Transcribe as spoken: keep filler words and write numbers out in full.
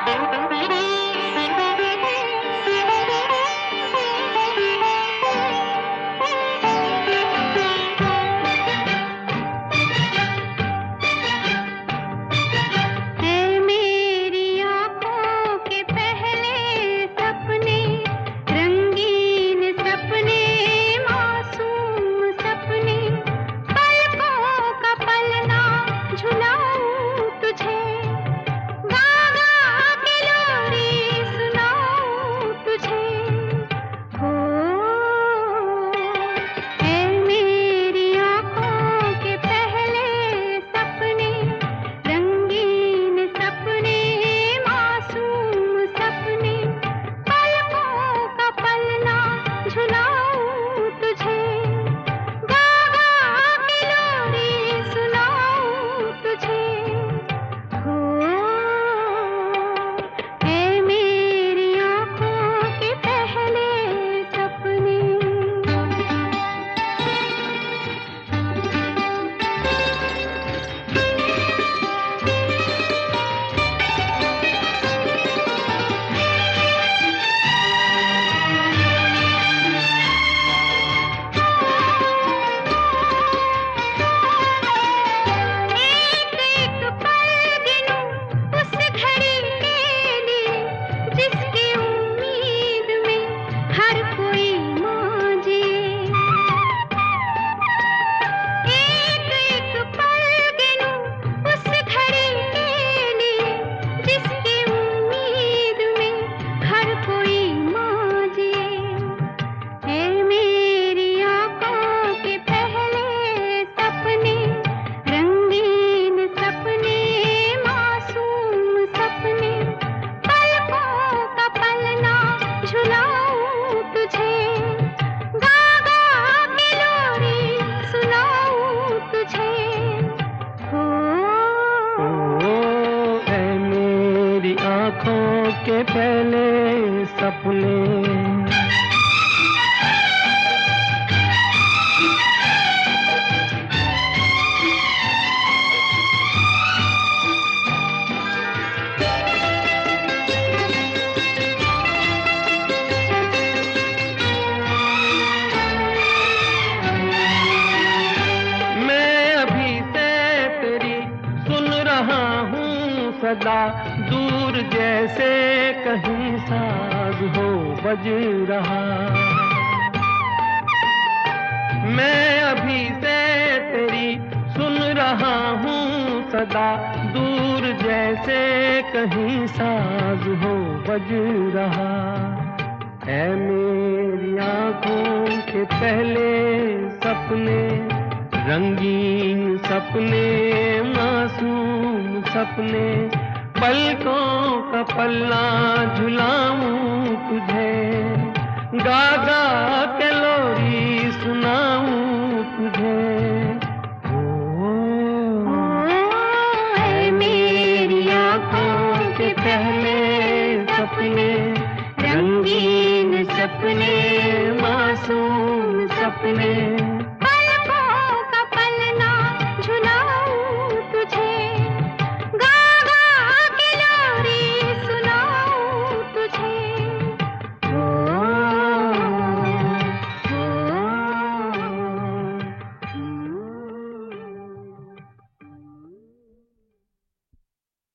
आँखों के पहले सपने। मैं अभी से तेरी सुन रहा हूँ सदा, दूर जैसे कहीं साज हो बज रहा। मैं अभी से तेरी सुन रहा हूँ सदा, दूर जैसे कहीं साज हो बज रहा। है मेरी आँखों के पहले सपने, रंगीन सपने, मासूम सपने, पलकों का पल्ला झुलाऊं तुझे, गा गा के लोरी सुनाऊं